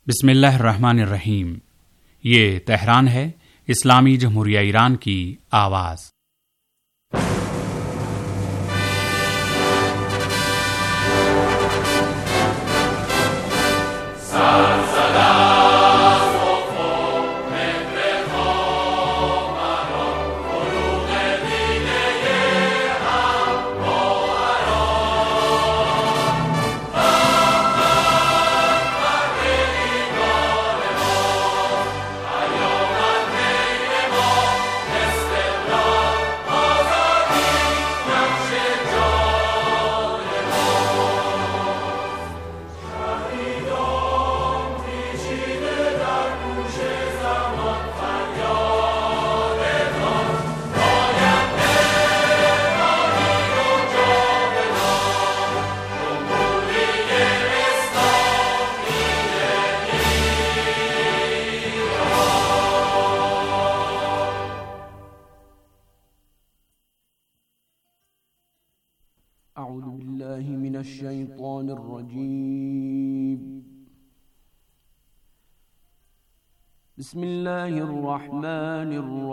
بسم اللہ الرحمن الرحیم۔ یہ تہران ہے، اسلامی جمہوریہ ایران کی آواز۔ اعوذ باللہ من الشیطان الرجیم، بسم اللہ الرحمن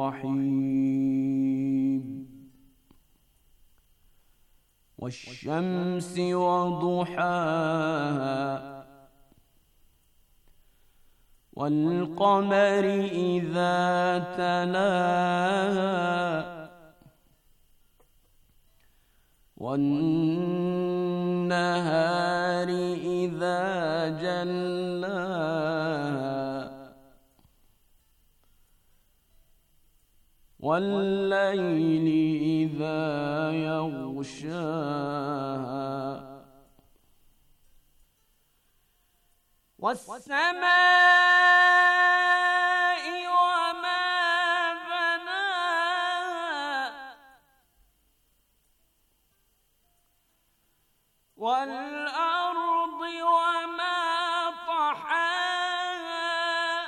الرحیم، والشمس وضحاها والقمر اذا تلاها والنهار إذا جلاها والليل إذا يغشاها والسماء وما بناها والأرض وما طحاها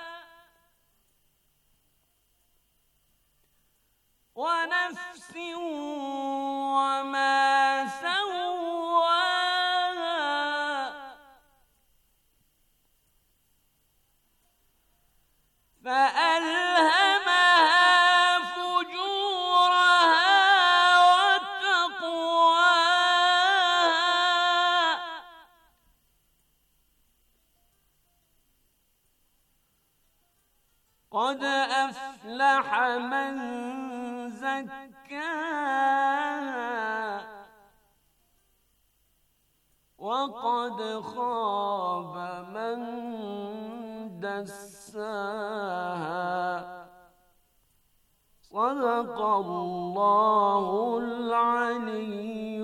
ونفس وما سواها فألهمها فجورها وتقواها قد أفلح من زكاها وقد خاب من دساها صدق اللہ العلی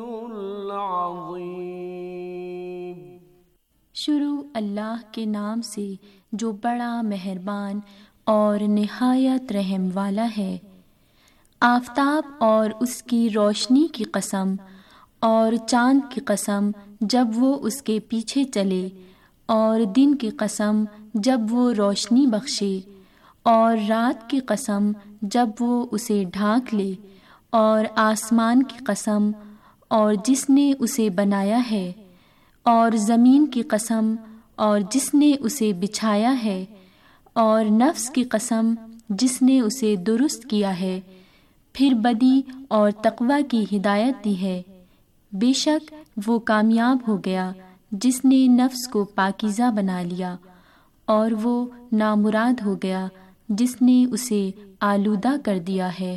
العظیم۔ شروع اللہ کے نام سے جو بڑا مہربان اور نہایت رحم والا ہے۔ آفتاب اور اس کی روشنی کی قسم، اور چاند کی قسم جب وہ اس کے پیچھے چلے، اور دن کی قسم جب وہ روشنی بخشے، اور رات کی قسم جب وہ اسے ڈھانک لے، اور آسمان کی قسم اور جس نے اسے بنایا ہے، اور زمین کی قسم اور جس نے اسے بچھایا ہے، اور نفس کی قسم جس نے اسے درست کیا ہے، پھر بدی اور تقوی کی ہدایت دی ہے۔ بے شک وہ کامیاب ہو گیا جس نے نفس کو پاکیزہ بنا لیا، اور وہ نامراد ہو گیا جس نے اسے آلودہ کر دیا ہے۔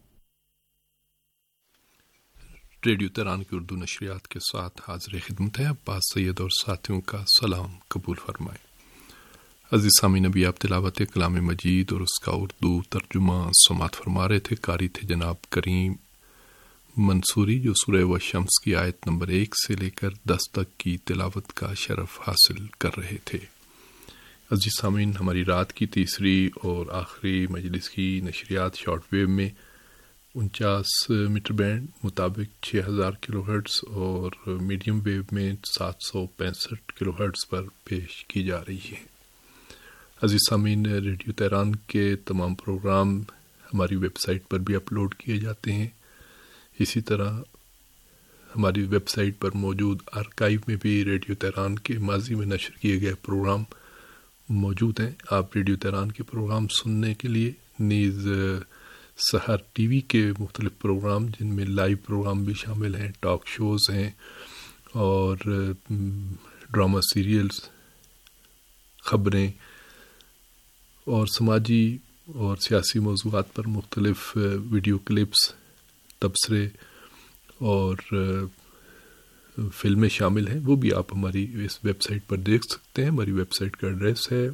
ریڈیو تہران کی اردو نشریات کے ساتھ حاضر خدمت ہے عباس سید اور ساتھیوں کا سلام قبول فرمائیں۔ عزیز سامعین، ابھی آپ تلاوت کلام مجید اور اس کا اردو ترجمہ سماعت فرما رہے تھے۔ قاری تھے جناب کریم منصوری، جو سورہ والشمس کی آیت نمبر 1 سے لے کر 10 تک کی تلاوت کا شرف حاصل کر رہے تھے۔ عزیز سامعین، ہماری رات کی تیسری اور آخری مجلس کی نشریات شارٹ ویو میں 49 میٹر بینڈ مطابق 6000 کلو ہرٹز اور میڈیم ویو میں 765 کلو ہرٹز پر پیش کی جا رہی ہے۔ عزیز سامعین، ریڈیو تہران کے تمام پروگرام ہماری ویب سائٹ پر بھی اپلوڈ کیے جاتے ہیں۔ اسی طرح ہماری ویب سائٹ پر موجود آرکائیو میں بھی ریڈیو تہران کے ماضی میں نشر کیے گئے پروگرام موجود ہیں. آپ ریڈیو تہران کے پروگرام سننے کے لیے نیز سحر ٹی وی کے مختلف پروگرام جن میں لائیو پروگرام بھی شامل ہیں، ٹاک شوز ہیں اور ڈرامہ سیریلز، خبریں اور سماجی اور سیاسی موضوعات پر مختلف ویڈیو کلپس، تبصرے اور فلمیں شامل ہیں، وہ بھی آپ ہماری اس ویب سائٹ پر دیکھ سکتے ہیں. ہماری ویب سائٹ کا ایڈریس ہے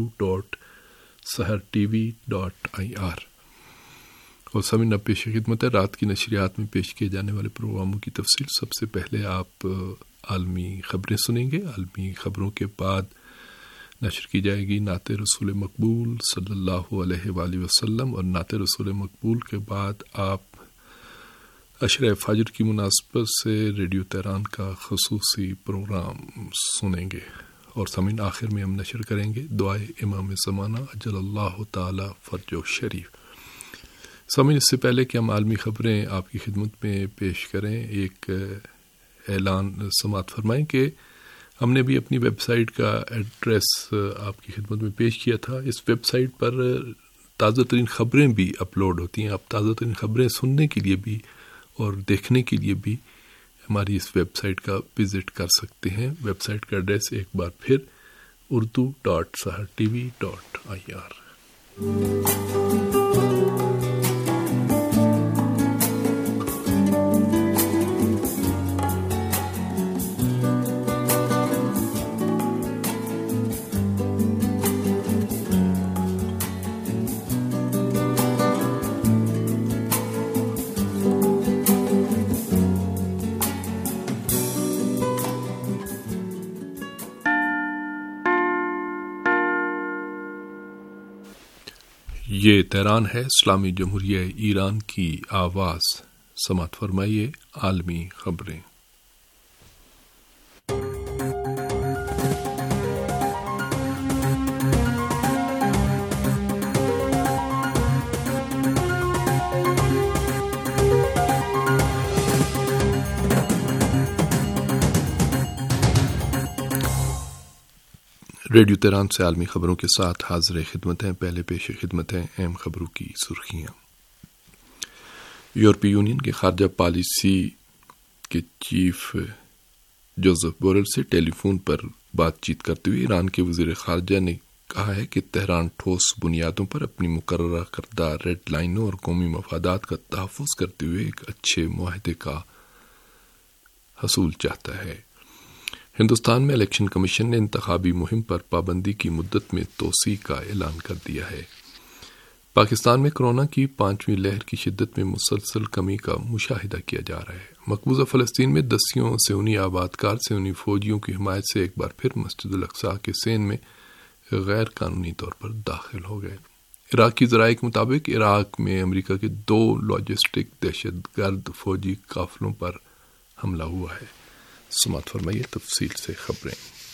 urdu.sahartv.ir. اور سامعین اب پیش خدمت ہے رات کی نشریات میں پیش کیے جانے والے پروگراموں کی تفصیل. سب سے پہلے آپ عالمی خبریں سنیں گے. عالمی خبروں کے بعد نشر کی جائے گی نعت رسول مقبول صلی اللہ علیہ وآلہ وسلم، اور نعت رسول مقبول کے بعد آپ عشرہ فجر کی مناسبت سے ریڈیو تہران کا خصوصی پروگرام سنیں گے. اور سامعین آخر میں ہم نشر کریں گے دعائے امام زمانہ اجل اللہ تعالی فرجہ شریف. سامعین اس سے پہلے کہ ہم عالمی خبریں آپ کی خدمت میں پیش کریں، ایک اعلان سماعت فرمائیں کہ ہم نے بھی اپنی ویب سائٹ کا ایڈریس آپ کی خدمت میں پیش کیا تھا. اس ویب سائٹ پر تازہ ترین خبریں بھی اپلوڈ ہوتی ہیں. آپ تازہ ترین خبریں سننے کے لیے بھی اور دیکھنے کے لیے بھی ہماری اس ویب سائٹ کا وزٹ کر سکتے ہیں. ویب سائٹ کا ایڈریس ایک بار پھر urdu.sahartv.ir. یہ تہران ہے، اسلامی جمہوریہ ایران کی آواز. سماعت فرمائیے عالمی خبریں. ریڈیو تہران سے عالمی خبروں کے ساتھ حاضر خدمت ہیں. پہلے پیش خدمت ہیں اہم خبروں کی سرخیاں. یورپی یونین کے خارجہ پالیسی کے چیف جوزف بورل سے ٹیلی فون پر بات چیت کرتے ہوئے ایران کے وزیر خارجہ نے کہا ہے کہ تہران ٹھوس بنیادوں پر اپنی مقررہ کردہ ریڈ لائنوں اور قومی مفادات کا تحفظ کرتے ہوئے ایک اچھے معاہدے کا حصول چاہتا ہے. ہندوستان میں الیکشن کمیشن نے انتخابی مہم پر پابندی کی مدت میں توسیع کا اعلان کر دیا ہے. پاکستان میں کورونا کی 5ویں لہر کی شدت میں مسلسل کمی کا مشاہدہ کیا جا رہا ہے. مقبوضہ فلسطین میں دسیوں سیونی آبادکار سیونی فوجیوں کی حمایت سے ایک بار پھر مسجد الاقصی کے سین میں غیر قانونی طور پر داخل ہو گئے. عراقی ذرائع کے مطابق عراق میں امریکہ کے 2 لاجسٹک دہشت گرد فوجی قافلوں پر حملہ ہوا ہے. سماعت فرمائیے تفصیل سے خبریں.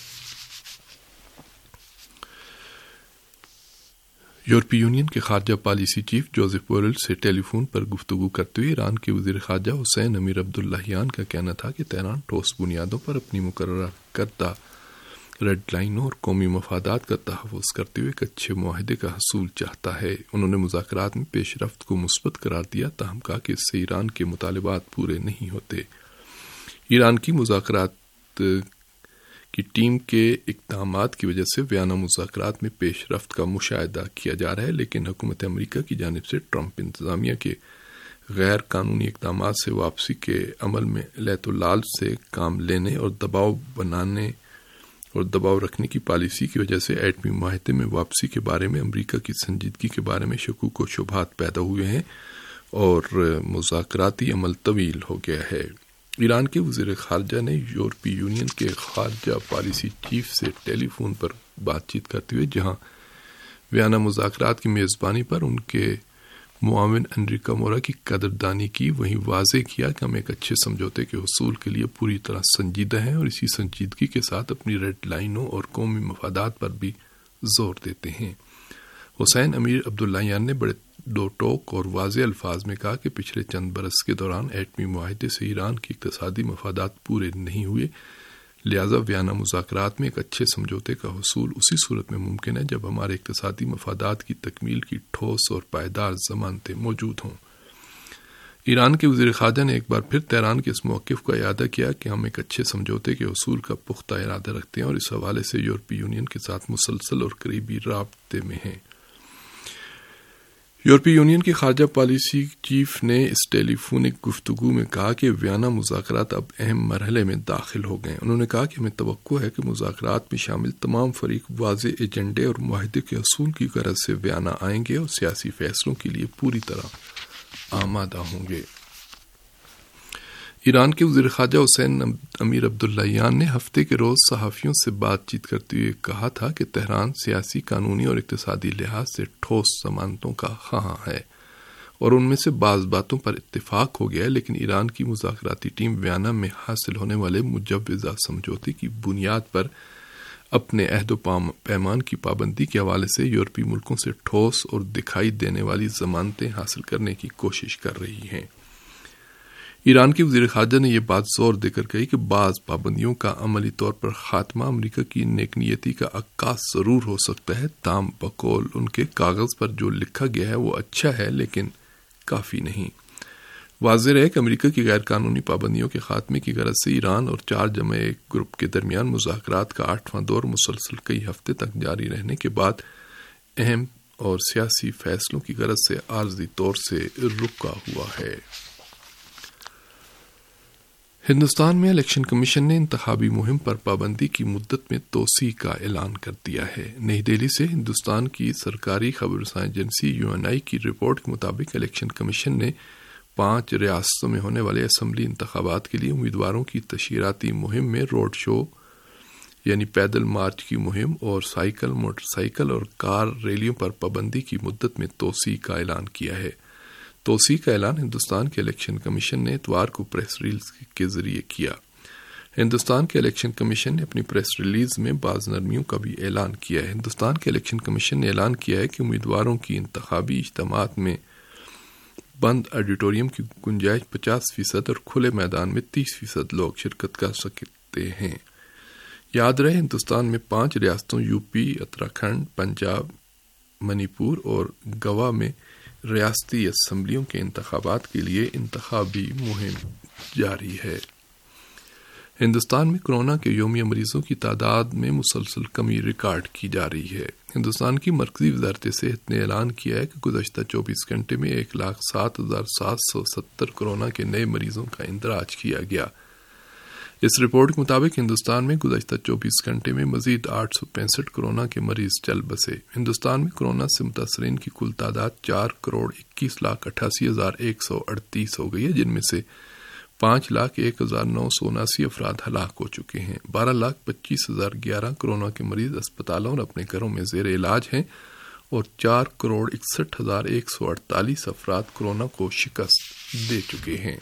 یورپی یونین کے خارجہ پالیسی چیف جوزف بورل سے ٹیلی فون پر گفتگو کرتے ہوئے ایران کے وزیر خارجہ حسین امیر عبداللہیان کا کہنا تھا کہ تہران ٹھوس بنیادوں پر اپنی مقررہ کردہ ریڈ لائنوں اور قومی مفادات کا تحفظ کرتے ہوئے ایک اچھے معاہدے کا حصول چاہتا ہے. انہوں نے مذاکرات میں پیش رفت کو مثبت قرار دیا، تاہم کہا کہ اس سے ایران کے مطالبات پورے نہیں ہوتے. ایران کی مذاکرات کی ٹیم کے اقدامات کی وجہ سے ویانا مذاکرات میں پیش رفت کا مشاہدہ کیا جا رہا ہے، لیکن حکومت امریکہ کی جانب سے ٹرمپ انتظامیہ کے غیر قانونی اقدامات سے واپسی کے عمل میں لیت و لال سے کام لینے اور دباؤ بنانے اور دباؤ رکھنے کی پالیسی کی وجہ سے ایٹمی معاہدے میں واپسی کے بارے میں امریکہ کی سنجیدگی کے بارے میں شکوک و شبہات پیدا ہوئے ہیں اور مذاکراتی عمل طویل ہو گیا ہے. ایران کے وزیر خارجہ نے یورپی یونین کے خارجہ پالیسی چیف سے ٹیلی فون پر بات چیت کرتے ہوئے جہاں ویانا مذاکرات کی میزبانی پر ان کے معاون انریکا مورا کی قدردانی کی، وہیں واضح کیا کہ ہم ایک اچھے سمجھوتے کے حصول کے لیے پوری طرح سنجیدہ ہیں اور اسی سنجیدگی کے ساتھ اپنی ریڈ لائنوں اور قومی مفادات پر بھی زور دیتے ہیں. حسین امیر عبداللہیان نے بڑے دو ٹوک اور واضح الفاظ میں کہا کہ پچھلے چند برس کے دوران ایٹمی معاہدے سے ایران کے اقتصادی مفادات پورے نہیں ہوئے، لہذا ویانا مذاکرات میں ایک اچھے سمجھوتے کا حصول اسی صورت میں ممکن ہے جب ہمارے اقتصادی مفادات کی تکمیل کی ٹھوس اور پائیدار ضمانتیں موجود ہوں۔ ایران کے وزیر خارجہ نے ایک بار پھر تہران کے اس موقف کا اعادہ کیا کہ ہم ایک اچھے سمجھوتے کے حصول کا پختہ ارادہ رکھتے ہیں اور اس حوالے سے یورپی یونین کے ساتھ مسلسل اور قریبی رابطے میں ہیں۔ یورپی یونین کے خارجہ پالیسی چیف نے اس ٹیلی فونک گفتگو میں کہا کہ ویانا مذاکرات اب اہم مرحلے میں داخل ہو گئے ہیں۔ انہوں نے کہا کہ ہمیں توقع ہے کہ مذاکرات میں شامل تمام فریق واضح ایجنڈے اور معاہدے کے حصول کی غرض سے ویانا آئیں گے اور سیاسی فیصلوں کے لیے پوری طرح آمادہ ہوں گے۔ ایران کے وزیر خارجہ حسین امیر عبداللہیان نے ہفتے کے روز صحافیوں سے بات چیت کرتے ہوئے کہا تھا کہ تہران سیاسی، قانونی اور اقتصادی لحاظ سے ٹھوس ضمانتوں کا خواہاں ہے اور ان میں سے بعض باتوں پر اتفاق ہو گیا ہے، لیکن ایران کی مذاکراتی ٹیم ویانا میں حاصل ہونے والے مجوزہ سمجھوتے کی بنیاد پر اپنے عہد و پیمان کی پابندی کے حوالے سے یورپی ملکوں سے ٹھوس اور دکھائی دینے والی ضمانتیں حاصل کرنے کی کوشش کر رہی ہیں۔ ایران کے وزیر خارجہ نے یہ بات زور دے کر کہی کہ بعض پابندیوں کا عملی طور پر خاتمہ امریکہ کی نیک نیتی کا عکاس ضرور ہو سکتا ہے، تاہم بقول ان کے کاغذ پر جو لکھا گیا ہے وہ اچھا ہے لیکن کافی نہیں۔ واضح ہے کہ امریکہ کی غیر قانونی پابندیوں کے خاتمے کی غرض سے ایران اور 4+1 گروپ کے درمیان مذاکرات کا 8واں دور مسلسل کئی ہفتے تک جاری رہنے کے بعد اہم اور سیاسی فیصلوں کی غرض سے عارضی طور سے رکا ہوا ہے۔ ہندوستان میں الیکشن کمیشن نے انتخابی مہم پر پابندی کی مدت میں توسیع کا اعلان کر دیا ہے۔ نئی دہلی سے ہندوستان کی سرکاری خبر رساں ایجنسی UNI کی رپورٹ کے مطابق الیکشن کمیشن نے 5 ریاستوں میں ہونے والے اسمبلی انتخابات کے لیے امیدواروں کی تشہیراتی مہم میں روڈ شو یعنی پیدل مارچ کی مہم اور سائیکل، موٹر سائیکل اور کار ریلیوں پر پابندی کی مدت میں توسیع کا اعلان کیا ہے۔ توسیع کا اعلان ہندوستان کے الیکشن کمیشن نے اتوار کو پریس ریلیز کے ذریعے کیا۔ ہندوستان کے الیکشن کمیشن نے اپنی پریس ریلیز میں بعض نرمیوں کا بھی اعلان کیا ہے۔ ہندوستان کے الیکشن کمیشن نے اعلان کیا ہے کہ امیدواروں کی انتخابی اجتماعات میں بند آڈیٹوریم کی گنجائش 50% اور کھلے میدان میں 30% لوگ شرکت کر سکتے ہیں۔ یاد رہے ہندوستان میں 5 ریاستوں UP، اتراکھنڈ، پنجاب، منی پور اور گوا میں ریاستی اسمبلیوں کے انتخابات کے لیے انتخابی مہم جاری ہے۔ ہندوستان میں کورونا کے یومیہ مریضوں کی تعداد میں مسلسل کمی ریکارڈ کی جا رہی ہے۔ ہندوستان کی مرکزی وزارت صحت نے اعلان کیا ہے کہ گزشتہ 24 گھنٹے میں 1,07,770 کورونا کے نئے مریضوں کا اندراج کیا گیا۔ اس رپورٹ کے مطابق ہندوستان میں گزشتہ 24 گھنٹے میں مزید 865 کورونا کے مریض چل بسے۔ ہندوستان میں کورونا سے متاثرین کی کل تعداد 4,21,88,138 ہو گئی ہے، جن میں سے 5,01,979 افراد ہلاک ہو چکے ہیں۔ 12,25,011 کورونا کے مریض اسپتالوں اور اپنے گھروں میں زیر علاج ہیں اور 4,61,148 افراد کورونا کو شکست دے چکے ہیں۔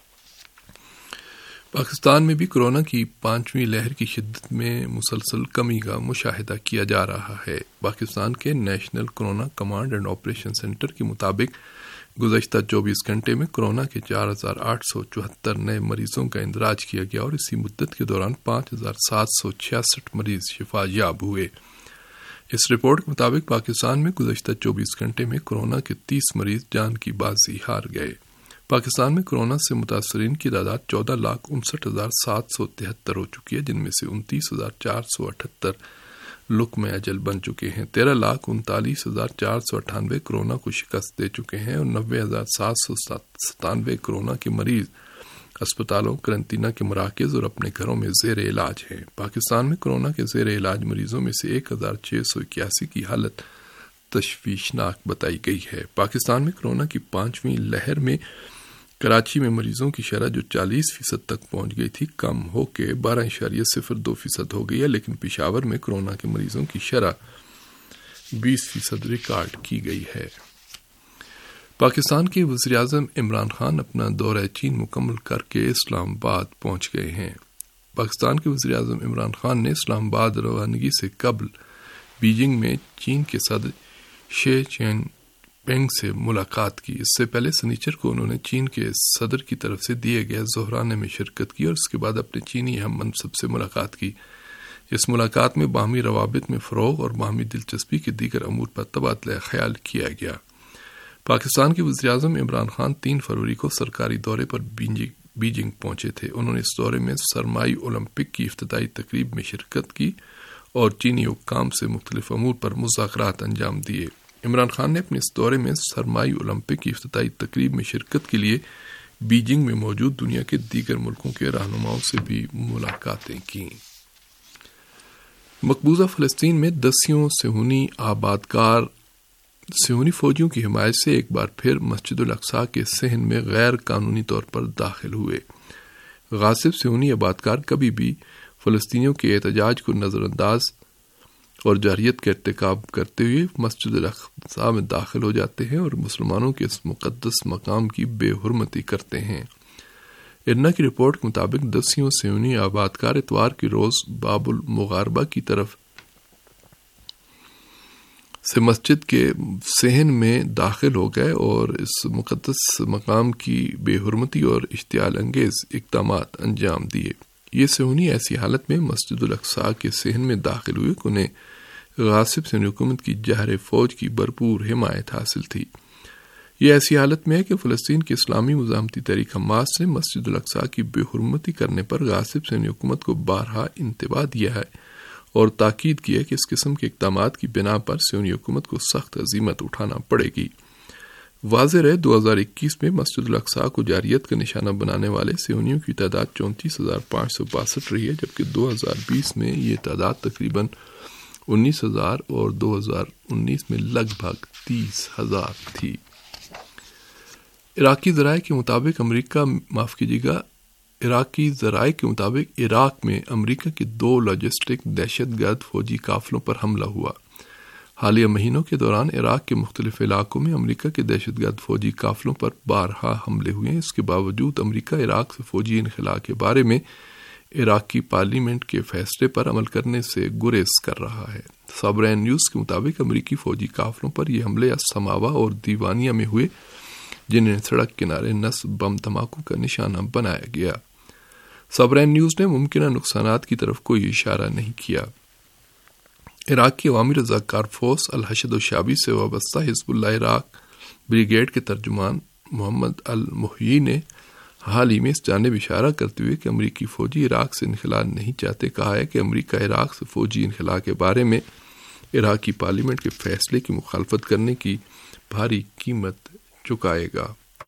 پاکستان میں بھی کورونا کی 5ویں لہر کی شدت میں مسلسل کمی کا مشاہدہ کیا جا رہا ہے۔ پاکستان کے national corona command and operation centre کے مطابق گزشتہ 24 گھنٹے میں کورونا کے 4,874 نئے مریضوں کا اندراج کیا گیا اور اسی مدت کے دوران 5,766 مریض شفا یاب ہوئے۔ اس رپورٹ کے مطابق پاکستان میں گزشتہ 24 گھنٹے میں کورونا کے 30 مریض جان کی بازی ہار گئے۔ پاکستان میں کورونا سے متاثرین کی تعداد 14,59,773 ہو چکی ہے، جن میں سے 29,478 لقمہ اجل بن چکے ہیں۔ 13,39,498 کورونا کو شکست دے چکے ہیں اور 90,797 کورونا کے مریض اسپتالوں، قرنطینہ کے مراکز اور اپنے گھروں میں زیر علاج ہیں۔ پاکستان میں کورونا کے زیر علاج مریضوں میں سے 1,681 کی حالت تشویشناک بتائی گئی ہے۔ پاکستان میں کورونا کی 5ویں لہر میں کراچی میں مریضوں کی شرح جو 40% تک پہنچ گئی تھی کم ہو کے 12.02% ہو گئی ہے، لیکن پشاور میں کورونا کے مریضوں کی شرح 20% ریکارڈ کی گئی ہے۔ پاکستان کے وزیراعظم عمران خان اپنا دورہ چین مکمل کر کے اسلام آباد پہنچ گئے ہیں۔ پاکستان کے وزیراعظم عمران خان نے اسلام آباد روانگی سے قبل بیجنگ میں چین کے صدر شی جن پینگ سے ملاقات کی۔ اس سے پہلے سنیچر کو انہوں نے چین کے صدر کی طرف سے دیے گئے ظہرانے میں شرکت کی اور اس کے بعد اپنے چینی اہم منصب سے ملاقات کی۔ اس ملاقات میں باہمی روابط میں فروغ اور باہمی دلچسپی کے دیگر امور پر تبادلہ خیال کیا گیا۔ پاکستان کے وزیر اعظم عمران خان 3 فروری کو سرکاری دورے پر بیجنگ پہنچے تھے۔ انہوں نے اس دورے میں سرمائی اولمپک کی افتتاحی تقریب میں شرکت کی اور چینی حکام سے مختلف امور پر مذاکرات انجام دیے۔ عمران خان نے اپنے اس دورے میں سرمائی اولمپک کی افتتاحی تقریب میں شرکت کے لیے بیجنگ میں موجود دنیا کے دیگر ملکوں کے رہنماؤں سے بھی ملاقاتیں کیں۔ مقبوضہ فلسطین میں دسیوں صہیونی آبادکار صہیونی فوجیوں کی حمایت سے ایک بار پھر مسجد الاقصی کے صحن میں غیر قانونی طور پر داخل ہوئے۔ غاصب صہیونی آبادکار کبھی بھی فلسطینیوں کے احتجاج کو نظر انداز اور جارحیت کا ارتکاب کرتے ہوئے مسجد الاقصی میں داخل ہو جاتے ہیں اور مسلمانوں کے اس مقدس مقام کی بے حرمتی کرتے ہیں۔ ارنا کی رپورٹ کے مطابق دسیوں صہیونی آبادکار اتوار کے روز باب المغاربہ کی طرف سے مسجد کے صحن میں داخل ہو گئے اور اس مقدس مقام کی بے حرمتی اور اشتعال انگیز اقدامات انجام دیے۔ یہ صہیونی ایسی حالت میں مسجد الاقصی کے صحن میں داخل ہوئے کہ انہیں غاصب صہیونی حکومت کی جہر فوج کی بھرپور حمایت حاصل تھی۔ یہ ایسی حالت میں ہے کہ فلسطین کی اسلامی مزاحمتی تحریک حماس نے مسجد الاقصی کی بے حرمتی کرنے پر غاصب صہیونی حکومت کو بارہا انتباہ دیا ہے اور تاکید کی ہے کہ اس قسم کے اقدامات کی بنا پر صہیونی حکومت کو سخت ہزیمت اٹھانا پڑے گی۔ واضح رہے 2021 میں مسجد الاقصی کو جارحیت کا نشانہ بنانے والے صہیونیوں کی تعداد 34,562 رہی ہے، جبکہ 2020 میں یہ تعداد تقریباً 19,000 اور 2019 میں لگ بھگ 30,000 تھی۔ عراقی ذرائع کے مطابق عراق میں امریکہ کے 2 لاجسٹک دہشت گرد فوجی قافلوں پر حملہ ہوا۔ حالیہ مہینوں کے دوران عراق کے مختلف علاقوں میں امریکہ کے دہشت گرد فوجی قافلوں پر بارہا حملے ہوئے ہیں۔ اس کے باوجود امریکہ عراق سے فوجی انخلاء کے بارے میں عراقی پارلیمنٹ کے فیصلے پر عمل کرنے سے گریز کر رہا ہے۔ سابرین نیوز کے مطابق امریکی فوجی قافلوں پر یہ حملے السماوا اور دیوانیہ میں ہوئے، جنہیں سڑک کنارے نصب بم دھماکوں کا نشانہ بنایا گیا۔ سابرین نیوز نے ممکنہ نقصانات کی طرف کوئی اشارہ نہیں کیا۔ عراق کی عوامی رضاکار فورس الحشد الشعبی سے وابستہ حزب اللہ عراق بریگیڈ کے ترجمان محمد المحیی نے حال ہی میں اس جانب اشارہ کرتے ہوئے کہ امریکی فوجی عراق سے انخلاء نہیں چاہتے کہا ہے کہ امریکہ عراق سے فوجی انخلاء کے بارے میں عراقی پارلیمنٹ کے فیصلے کی مخالفت کرنے کی بھاری قیمت چکائے گا۔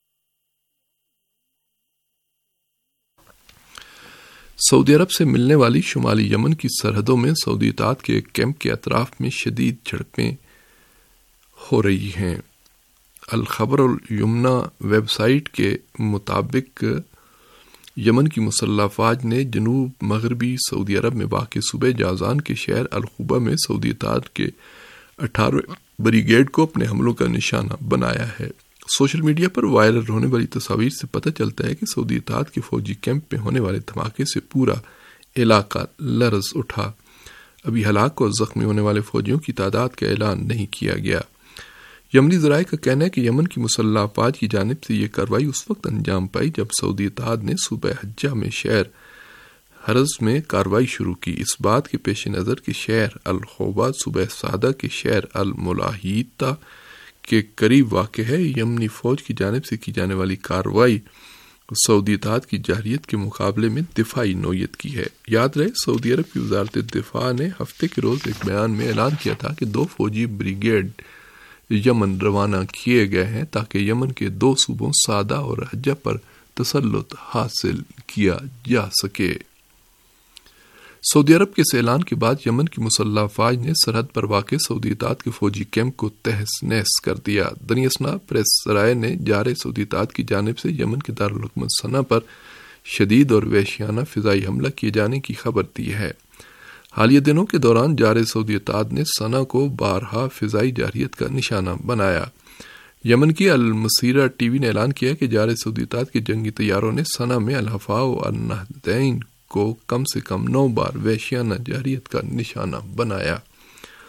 سعودی عرب سے ملنے والی شمالی یمن کی سرحدوں میں سعودی اطاعت کے ایک کیمپ کے اطراف میں شدید جھڑپیں ہو رہی ہیں۔ الخبر الیمنا ویب سائٹ کے مطابق یمن کی مسلح افواج نے جنوب مغربی سعودی عرب میں واقع صوبہ جازان کے شہر الخوبہ میں سعودی اطاعت کے 18ویں بریگیڈ کو اپنے حملوں کا نشانہ بنایا ہے۔ سوشل میڈیا پر وائرل ہونے والی تصاویر سے پتہ چلتا ہے کہ سعودی اطاعت کے فوجی کیمپ میں ہونے والے دھماکے سے پورا علاقہ لرز اٹھا۔ ابھی ہلاک اور زخمی ہونے والے فوجیوں کی تعداد کا اعلان نہیں کیا گیا۔ یمنی ذرائع کا کہنا ہے کہ یمن کی مسلح افواج کی جانب سے یہ کارروائی اس وقت انجام پائی جب سعودی اتحاد نے صوبہ حجہ میں شہر حرز میں کارروائی شروع کی۔ اس بات کے پیش نظر کہ شہر الخوبہ صوبہ سعدہ کے شہر الملاحیتا کے قریب واقع ہے، یمنی فوج کی جانب سے کی جانے والی کارروائی سعودی اتحاد کی جارحیت کے مقابلے میں دفاعی نوعیت کی ہے۔ یاد رہے سعودی عرب کی وزارت دفاع نے ہفتے کے روز ایک بیان میں اعلان کیا تھا کہ 2 فوجی بریگیڈ یمن روانہ کیے گئے ہیں تاکہ یمن کے 2 صوبوں سعدہ اور حجہ پر تسلط حاصل کیا جا سکے۔ سعودی عرب کے اس اعلان کے بعد یمن کی مسلح افواج نے سرحد پر واقع سعودی اتحاد کے فوجی کیمپ کو تہس نہس کر دیا۔ دنیا اسنا پریس ذرائع نے جارے سعودی اتحاد کی جانب سے یمن کے دارالحکومت صنعا پر شدید اور وحشیانہ فضائی حملہ کیے جانے کی خبر دی ہے۔ حالیہ دنوں کے دوران جارے سعودی اتحاد نے صنعا کو بارہا فضائی جارحیت کا نشانہ بنایا۔ یمن کی المسیرہ ٹی وی نے اعلان کیا کہ جارے سعودی اتحاد کے جنگی طیاروں نے صنعا میں الحفا و النہدین کو کم سے کم 9 بار وحشیانہ جارحیت کا نشانہ بنایا۔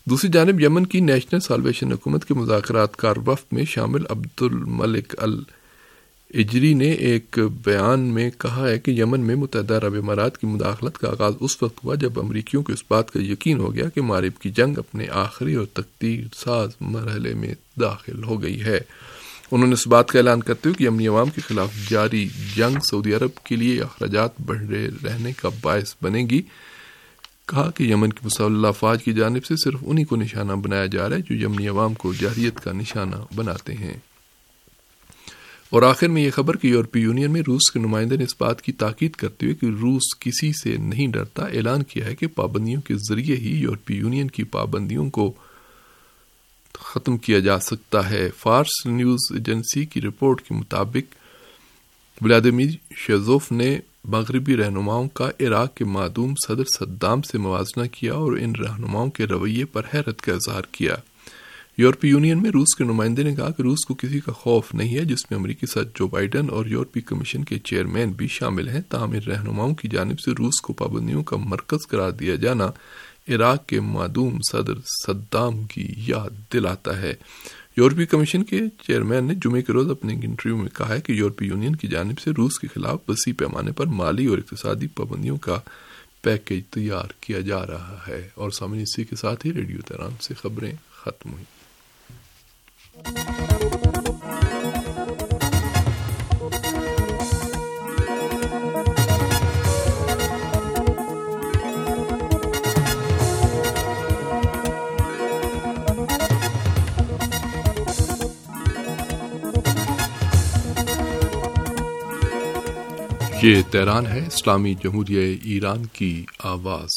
دوسری جانب یمن کی نیشنل سالویشن حکومت کے مذاکرات کار وفد میں شامل عبد الملک الاجری نے ایک بیان میں کہا ہے کہ یمن میں متحدہ عرب امارات کی مداخلت کا آغاز اس وقت ہوا جب امریکیوں کو اس بات کا یقین ہو گیا کہ مغرب کی جنگ اپنے آخری اور تقدیر ساز مرحلے میں داخل ہو گئی ہے۔ انہوں نے اس بات کا اعلان کرتے ہوئے کہ یمنی عوام کے خلاف جاری جنگ سعودی عرب کے لیے اخراجات بڑھے رہنے کا باعث بنے گی، کہا کہ یمن کی مسلح افواج کی جانب سے صرف انہی کو نشانہ بنایا جا رہا ہے جو یمنی عوام کو جارحیت کا نشانہ بناتے ہیں۔ اور آخر میں یہ خبر کہ یورپی یونین میں روس کے نمائندے نے اس بات کی تاکید کرتے ہوئے کہ روس کسی سے نہیں ڈرتا اعلان کیا ہے کہ پابندیوں کے ذریعے ہی یورپی یونین کی پابندیوں کو ختم کیا جا سکتا ہے۔ فارس نیوز ایجنسی کی رپورٹ کے مطابق ولادیمیر شیزوف نے مغربی رہنماؤں کا عراق کے معدوم صدر صدام سے موازنہ کیا اور ان رہنماؤں کے رویے پر حیرت کا اظہار کیا۔ یورپی یونین میں روس کے نمائندے نے کہا کہ روس کو کسی کا خوف نہیں ہے، جس میں امریکی صدر جو بائیڈن اور یورپی کمیشن کے چیئرمین بھی شامل ہیں، تاہم ان رہنماؤں کی جانب سے روس کو پابندیوں کا مرکز قرار دیا جانا عراق کے معدوم صدر صدام کی یاد دلاتا ہے۔ یورپی کمیشن کے چیئرمین نے جمعے کے روز اپنے انٹرویو میں کہا ہے کہ یورپی یونین کی جانب سے روس کے خلاف وسیع پیمانے پر مالی اور اقتصادی پابندیوں کا پیکیج تیار کیا جا رہا ہے۔ اور سامعین، اسی کے ساتھ ہی ریڈیو تہران سے خبریں ختم ہوئیں۔ یہ تہران ہے، اسلامی جمہوریہ ایران کی آواز۔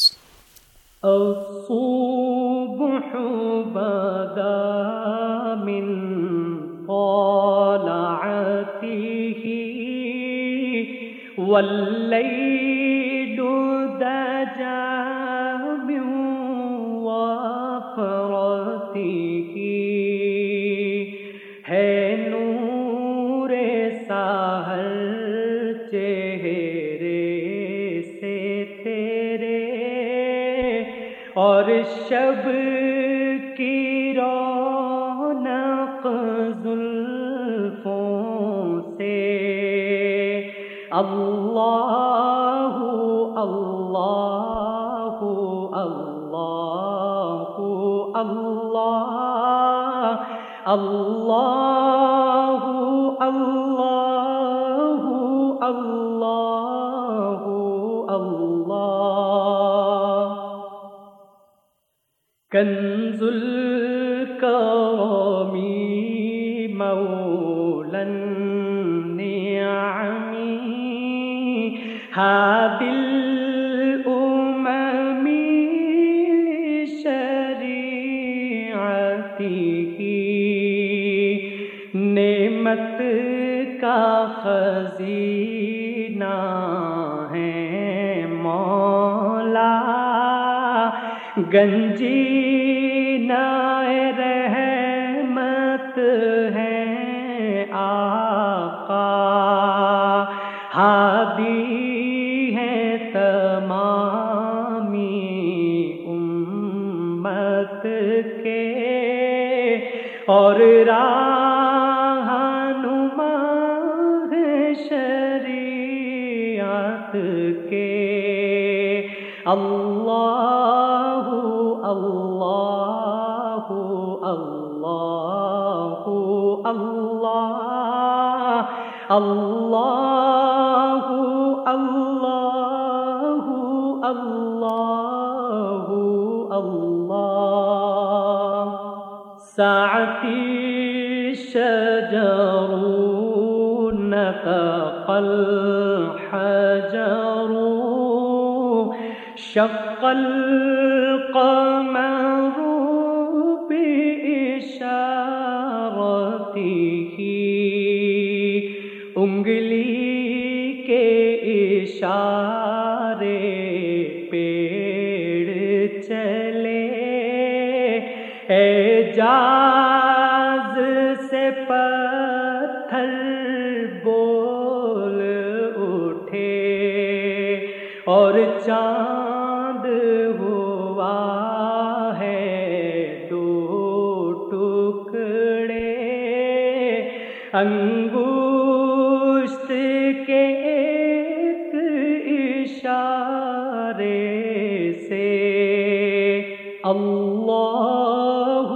الصبح بدا من طلعته والليل دجى من وفرته ہے نور سحر اور شب کی رونق زلفوں سے اللہ اللہ اللہ اللہ اللہ اللہ اللہ اللہ کنز الکرم مولا النعم هادي الأمم لشريعته نعمت کا خزینہ ہے مولا گنجینہ رحمت ہے آقا ہادی ہے تمامی امت کے اور رہنما ہے شریعت کے اللہ اللہ اللہ اللہ اللہ اللہ اللہ اللہ ساعتی شجر نطق الحجر شق القمر بإشارته انگلی کے اشارے پیڑ چلے اعجاز سے پتھر بول اٹھے اور چاند ہوا ہے अंगूष्ठ के एक इशारे से अल्लाहु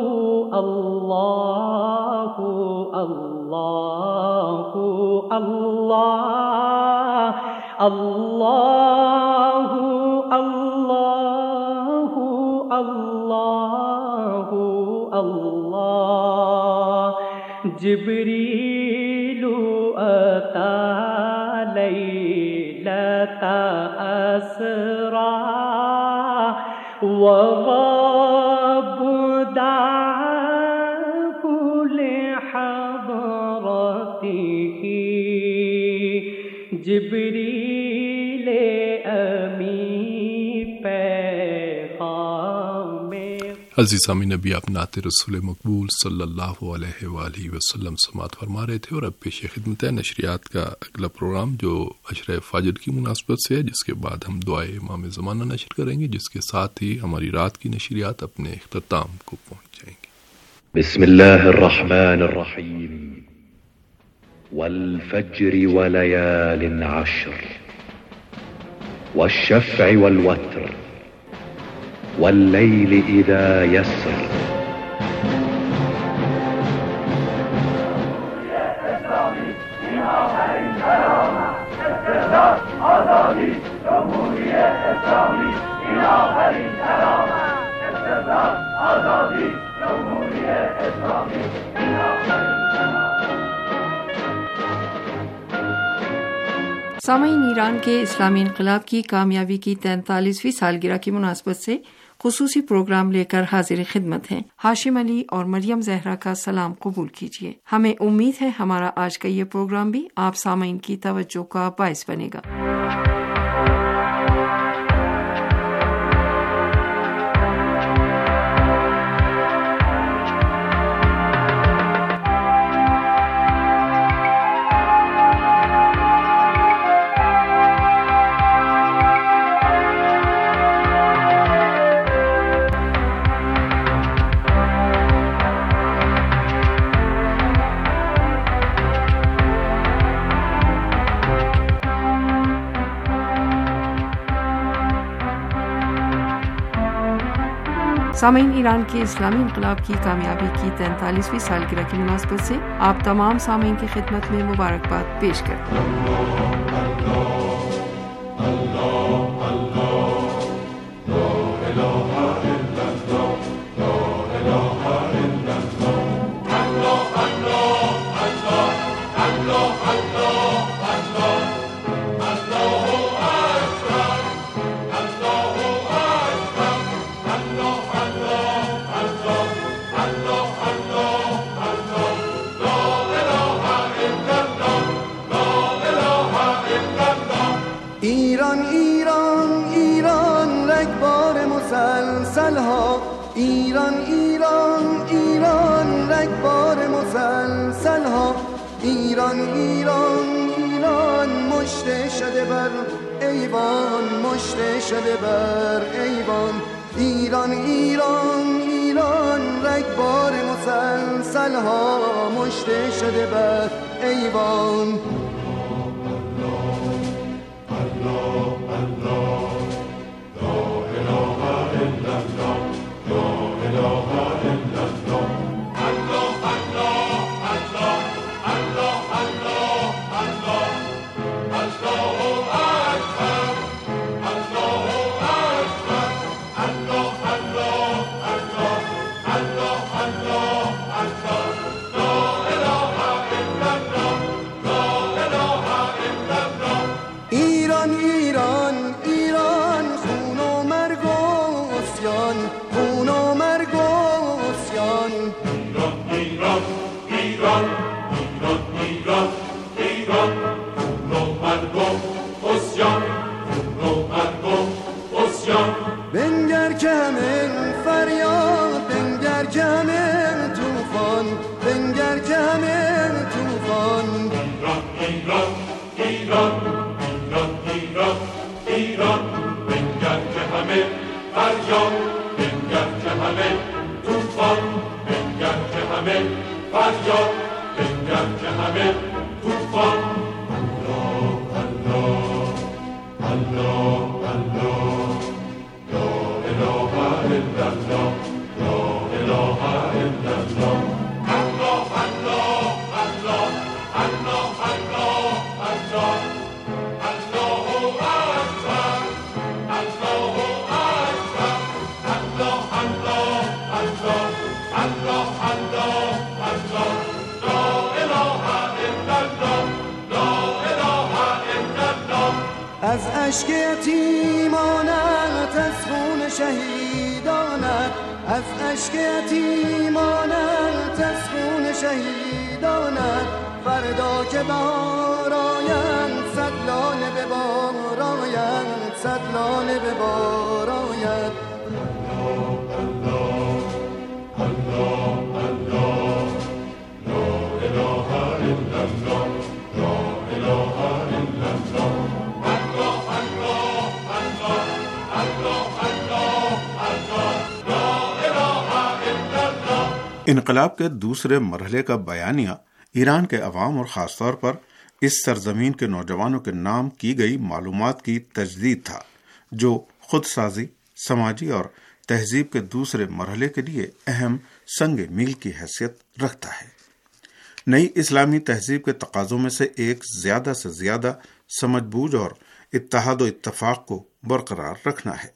अल्लाहु अल्लाहु अल्लाह अल्लाहु अल्लाहु अल्लाहु अल्लाह जिब्रीलु अता लैलता अस्रा वग़ाब दाअहु लिहज़रतिही जिब्रील अमी अज़ीज़ सामीन, नबी आप नाते रसूल मकबूल सल्लल्लाहु अलैहि वसल्लम समात फरमा रहे थे और अब पेश खिदमत है नशरियात का अगला प्रोग्राम जो अशर फजर की मुनासबत से है, जिसके बाद हम दुआए इमाम ज़माना नशर करेंगे, जिसके साथ ही हमारी रात की नशरियात अपने इख्तिताम को पहुँच जाएंगे। बिस्मिल्लाहिर्रहमानिर्रहीम वल फज्र वलयालिन अश्र वश्शफ़्इ वल वत्र والليل إذا يسر सामईन, ईरान के इस्लामी इनकलाब की कामयाबी की 43वीं सालगिरह की मुनासबत से खुसूसी प्रोग्राम लेकर हाजिर खिदमत हैं। हाशिम अली और मरियम जहरा का सलाम कबूल कीजिए। हमें उम्मीद है हमारा आज का ये प्रोग्राम भी आप सामईन की तवज्जो का बाइस बनेगा। सामईन, ईरान के इस्लामी इनकलाब की कामयाबी की 43वीं सालगिरह की मुनासबत से आप तमाम सामईन की खिदमत में मुबारकबाद पेश करते हैं। ایران ایران ایران مشته شده بر ایوان، مشته شده بر ایوان. ایران ایران ایران رگبار مسلسل ها مشته شده بر ایوان. بنگر که همه فریاد، بنگر که همه توفان، بنگر که همه توفان. ایران ایران ایران ایران ایران ایران بنگر که همه فریاد، بنگر که همه توفان، بنگر که همه فریاد. از اشک یتیمانت، از خون شهیدانت، از اشک یتیمانت، از خون شهیدانت، فردا که بهار آید صد لاله به بار آید، صد لاله به بار آید. انقلاب کے دوسرے مرحلے کا بیانیہ ایران کے عوام اور خاص طور پر اس سرزمین کے نوجوانوں کے نام کی گئی معلومات کی تجدید تھا، جو خود سازی، سماجی اور تہذیب کے دوسرے مرحلے کے لیے اہم سنگ میل کی حیثیت رکھتا ہے۔ نئی اسلامی تہذیب کے تقاضوں میں سے ایک زیادہ سے زیادہ سمجھ بوجھ اور اتحاد و اتفاق کو برقرار رکھنا ہے۔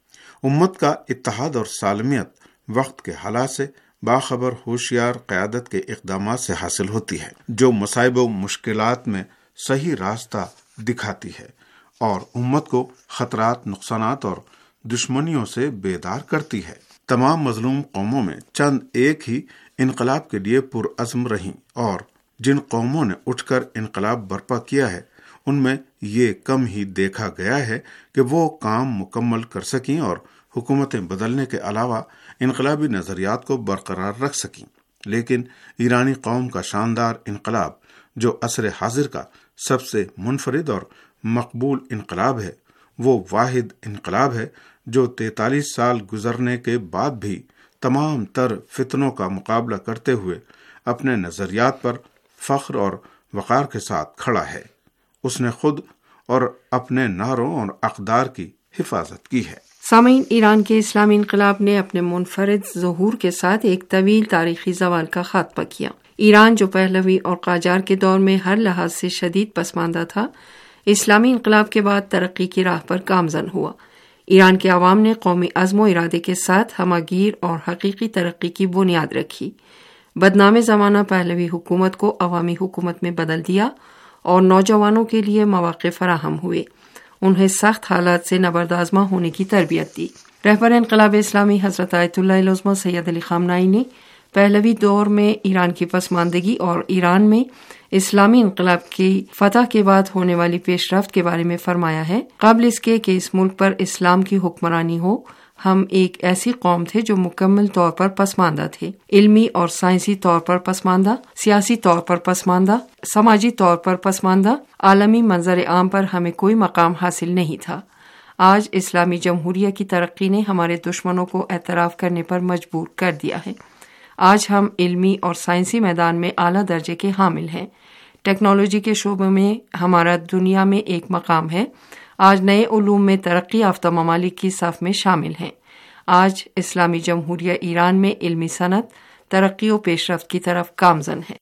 امت کا اتحاد اور سالمیت وقت کے حالات سے باخبر ہوشیار قیادت کے اقدامات سے حاصل ہوتی ہے، جو مصائب و مشکلات میں صحیح راستہ دکھاتی ہے اور امت کو خطرات، نقصانات اور دشمنیوں سے بیدار کرتی ہے۔ تمام مظلوم قوموں میں چند ایک ہی انقلاب کے لیے پرعزم رہیں، اور جن قوموں نے اٹھ کر انقلاب برپا کیا ہے ان میں یہ کم ہی دیکھا گیا ہے کہ وہ کام مکمل کر سکیں اور حکومتیں بدلنے کے علاوہ انقلابی نظریات کو برقرار رکھ سکیں۔ لیکن ایرانی قوم کا شاندار انقلاب، جو عصر حاضر کا سب سے منفرد اور مقبول انقلاب ہے، وہ واحد انقلاب ہے جو 43 سال گزرنے کے بعد بھی تمام تر فتنوں کا مقابلہ کرتے ہوئے اپنے نظریات پر فخر اور وقار کے ساتھ کھڑا ہے۔ اس نے خود اور اپنے نعروں اور اقدار کی حفاظت کی ہے۔ سامعین، ایران کے اسلامی انقلاب نے اپنے منفرد ظہور کے ساتھ ایک طویل تاریخی زوال کا خاتمہ کیا۔ ایران جو پہلوی اور قاجار کے دور میں ہر لحاظ سے شدید پسماندہ تھا، اسلامی انقلاب کے بعد ترقی کی راہ پر گامزن ہوا۔ ایران کے عوام نے قومی عزم و ارادے کے ساتھ ہمہ گیر اور حقیقی ترقی کی بنیاد رکھی۔ بدنام زمانہ پہلوی حکومت کو عوامی حکومت میں بدل دیا اور نوجوانوں کے لیے مواقع فراہم ہوئے۔ انہیں سخت حالات سے نبردآزما ہونے کی تربیت دی۔ رہبر انقلاب اسلامی حضرت آیت اللہ العظمہ سید علی خامنہئی نے پہلوی دور میں ایران کی پسماندگی اور ایران میں اسلامی انقلاب کی فتح کے بعد ہونے والی پیش رفت کے بارے میں فرمایا ہے، قبل اس کے کہ اس ملک پر اسلام کی حکمرانی ہو، ہم ایک ایسی قوم تھے جو مکمل طور پر پسماندہ تھے، علمی اور سائنسی طور پر پسماندہ، سیاسی طور پر پسماندہ، سماجی طور پر پسماندہ، عالمی منظر عام پر ہمیں کوئی مقام حاصل نہیں تھا۔ آج اسلامی جمہوریہ کی ترقی نے ہمارے دشمنوں کو اعتراف کرنے پر مجبور کر دیا ہے۔ آج ہم علمی اور سائنسی میدان میں اعلیٰ درجے کے حامل ہیں۔ ٹیکنالوجی کے شعبے میں ہمارا دنیا میں ایک مقام ہے۔ آج نئے علوم میں ترقی یافتہ ممالک کی صف میں شامل ہیں۔ آج اسلامی جمہوریہ ایران میں علمی صنعت ترقی و پیش رفت کی طرف گامزن ہے۔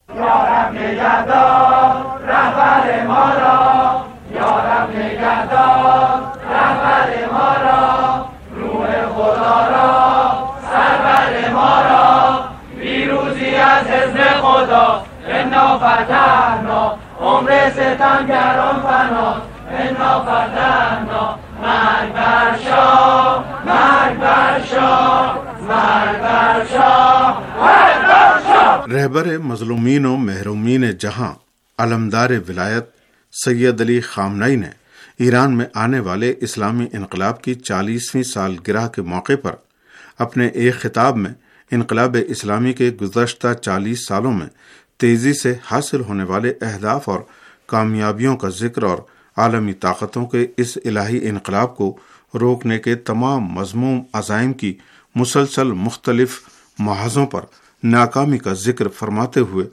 رہبر مظلومین و محرومین جہاں علمدار ولایت سید علی خامنہئی نے ایران میں آنے والے اسلامی انقلاب کی 40ویں سالگرہ کے موقع پر اپنے ایک خطاب میں انقلاب اسلامی کے گزشتہ 40 سالوں میں تیزی سے حاصل ہونے والے اہداف اور کامیابیوں کا ذکر اور عالمی طاقتوں کے اس الہی انقلاب کو روکنے کے تمام مذموم عزائم کی مسلسل مختلف محاذوں پر ناکامی کا ذکر فرماتے ہوئے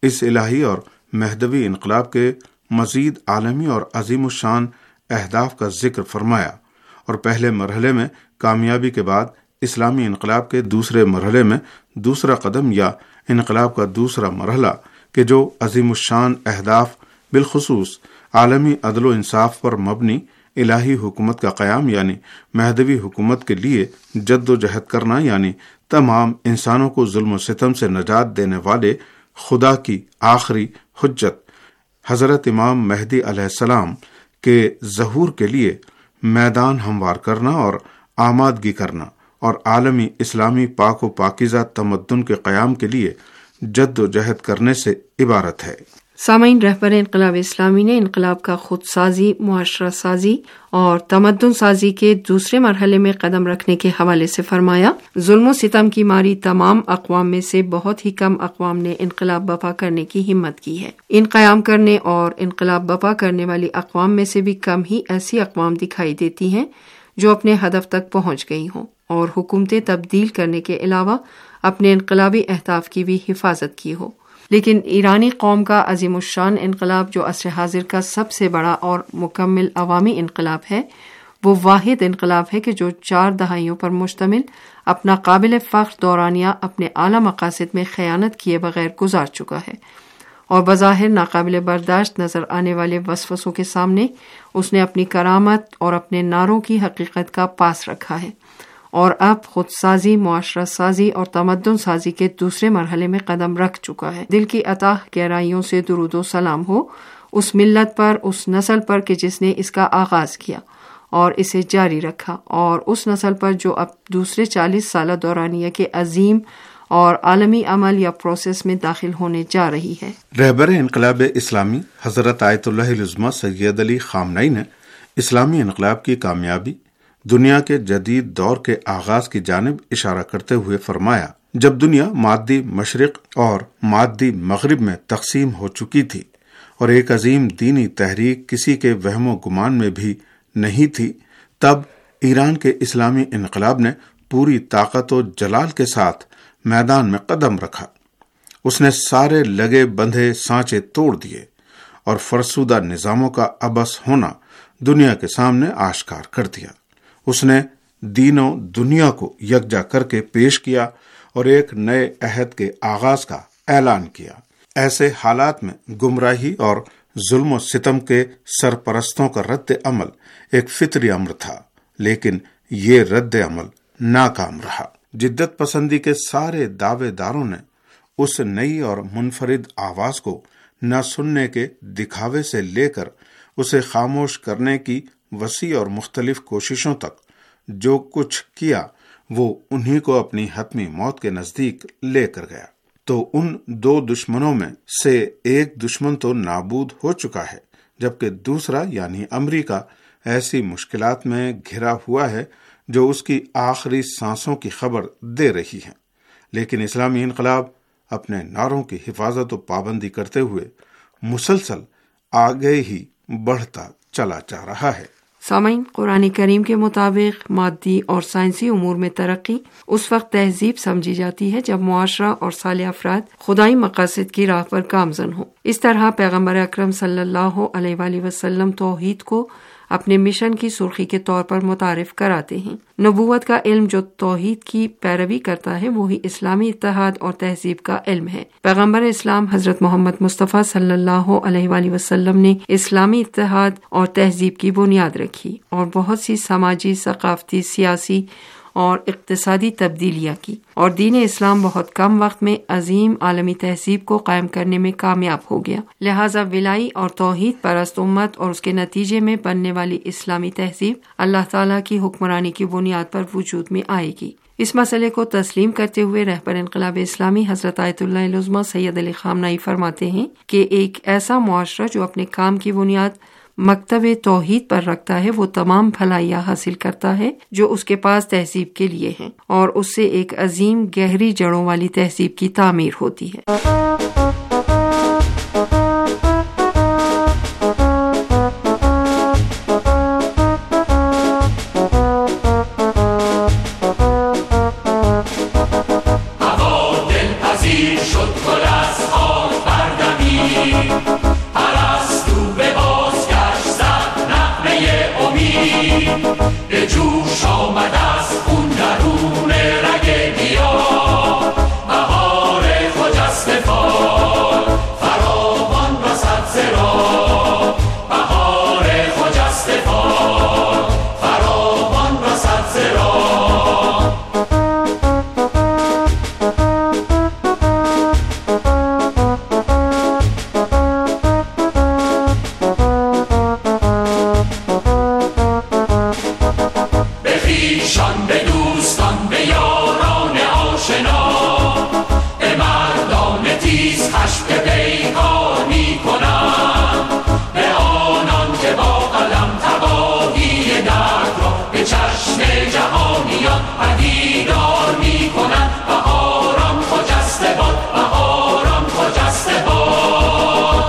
اس الہی اور مہدوی انقلاب کے مزید عالمی اور عظیم الشان اہداف کا ذکر فرمایا، اور پہلے مرحلے میں کامیابی کے بعد اسلامی انقلاب کے دوسرے مرحلے میں دوسرا قدم یا انقلاب کا دوسرا مرحلہ کہ جو عظیم الشان اہداف بالخصوص عالمی عدل و انصاف پر مبنی الہی حکومت کا قیام یعنی مہدوی حکومت کے لیے جد و جہد کرنا، یعنی تمام انسانوں کو ظلم و ستم سے نجات دینے والے خدا کی آخری حجت حضرت امام مہدی علیہ السلام کے ظہور کے لیے میدان ہموار کرنا اور آمادگی کرنا، اور عالمی اسلامی پاک و پاکیزہ تمدن کے قیام کے لیے جد و جہد کرنے سے عبارت ہے۔ سامعین، رہبر انقلاب اسلامی نے انقلاب کا خود سازی، معاشرہ سازی اور تمدن سازی کے دوسرے مرحلے میں قدم رکھنے کے حوالے سے فرمایا، ظلم و ستم کی ماری تمام اقوام میں سے بہت ہی کم اقوام نے انقلاب برپا کرنے کی ہمت کی ہے۔ ان قیام کرنے اور انقلاب برپا کرنے والی اقوام میں سے بھی کم ہی ایسی اقوام دکھائی دیتی ہیں جو اپنے ہدف تک پہنچ گئی ہوں اور حکومتیں تبدیل کرنے کے علاوہ اپنے انقلابی اہداف کی بھی حفاظت کی ہو۔ لیکن ایرانی قوم کا عظیم الشان انقلاب، جو عصر حاضر کا سب سے بڑا اور مکمل عوامی انقلاب ہے، وہ واحد انقلاب ہے کہ جو 4 دہائیوں پر مشتمل اپنا قابل فخر دورانیہ اپنے اعلیٰ مقاصد میں خیانت کیے بغیر گزار چکا ہے، اور بظاہر ناقابل برداشت نظر آنے والے وسوسوں کے سامنے اس نے اپنی کرامت اور اپنے نعروں کی حقیقت کا پاس رکھا ہے، اور اب خود سازی، معاشرہ سازی اور تمدن سازی کے دوسرے مرحلے میں قدم رکھ چکا ہے۔ دل کی اتاہ گہرائیوں سے درود و سلام ہو اس ملت پر، اس نسل پر کہ جس نے اس کا آغاز کیا اور اسے جاری رکھا، اور اس نسل پر جو اب دوسرے 40 سالہ دورانیہ کے عظیم اور عالمی عمل یا پروسیس میں داخل ہونے جا رہی ہے۔ رہبر انقلاب اسلامی حضرت آیت اللہ العظمہ سید علی خامنئی نے اسلامی انقلاب کی کامیابی دنیا کے جدید دور کے آغاز کی جانب اشارہ کرتے ہوئے فرمایا، جب دنیا مادی مشرق اور مادی مغرب میں تقسیم ہو چکی تھی اور ایک عظیم دینی تحریک کسی کے وہم و گمان میں بھی نہیں تھی، تب ایران کے اسلامی انقلاب نے پوری طاقت و جلال کے ساتھ میدان میں قدم رکھا۔ اس نے سارے لگے بندھے سانچے توڑ دیے اور فرسودہ نظاموں کا عبث ہونا دنیا کے سامنے آشکار کر دیا۔ اس نے دین و دنیا کو یکجا کر کے پیش کیا اور ایک نئے عہد کے آغاز کا اعلان کیا۔ ایسے حالات میں گمراہی اور ظلم و ستم کے سرپرستوں کا رد عمل ایک فطری امر تھا، لیکن یہ رد عمل ناکام رہا۔ جدت پسندی کے سارے دعوے داروں نے اس نئی اور منفرد آواز کو نہ سننے کے دکھاوے سے لے کر اسے خاموش کرنے کی وسیع اور مختلف کوششوں تک جو کچھ کیا، وہ انہی کو اپنی حتمی موت کے نزدیک لے کر گیا۔ تو ان 2 دشمنوں میں سے ایک دشمن تو نابود ہو چکا ہے، جبکہ دوسرا یعنی امریکہ ایسی مشکلات میں گھرا ہوا ہے جو اس کی آخری سانسوں کی خبر دے رہی ہے۔ لیکن اسلامی انقلاب اپنے نعروں کی حفاظت و پابندی کرتے ہوئے مسلسل آگے ہی بڑھتا چلا جا رہا ہے۔ سامعین، قرآن کریم کے مطابق مادی اور سائنسی امور میں ترقی اس وقت تہذیب سمجھی جاتی ہے جب معاشرہ اور صالح افراد خدائی مقاصد کی راہ پر گامزن ہوں۔ اس طرح پیغمبر اکرم صلی اللہ علیہ وآلہ وسلم توحید کو اپنے مشن کی سرخی کے طور پر متعارف کراتے ہیں۔ نبوت کا علم جو توحید کی پیروی کرتا ہے وہی اسلامی اتحاد اور تہذیب کا علم ہے۔ پیغمبر اسلام حضرت محمد مصطفیٰ صلی اللہ علیہ وآلہ وسلم نے اسلامی اتحاد اور تہذیب کی بنیاد رکھی اور بہت سی سماجی، ثقافتی، سیاسی اور اقتصادی تبدیلیاں کی، اور دین اسلام بہت کم وقت میں عظیم عالمی تہذیب کو قائم کرنے میں کامیاب ہو گیا۔ لہٰذا ولائی اور توحید پرست امت اور اس کے نتیجے میں بننے والی اسلامی تہذیب اللہ تعالیٰ کی حکمرانی کی بنیاد پر وجود میں آئے گی۔ اس مسئلے کو تسلیم کرتے ہوئے رہبر انقلاب اسلامی حضرت آیت اللہ العظمہ سید علی خامنئی فرماتے ہیں کہ ایک ایسا معاشرہ جو اپنے کام کی بنیاد مکتب توحید پر رکھتا ہے وہ تمام بھلائیاں حاصل کرتا ہے جو اس کے پاس تہذیب کے لیے ہیں، اور اس سے ایک عظیم گہری جڑوں والی تہذیب کی تعمیر ہوتی ہے۔ هوا دلپذیر شد گل از خاک برداشت ارسطو به بازگشت زد نغمه امید، به جوش آمد از خون درون رگ گیاه، بهار خجسته فال فراوان رسد ز راه، بهار خجسته فال فراوان رسد ز راه. به خویشان، به دوستان، به یاران آشنا، به مردان تیز خشم که پیکار می کنند، به آنان که با قلم تباهی درد را به چشم جهانیان پدیدار می کنند. بهاران خجسته باد، بهاران خجسته باد.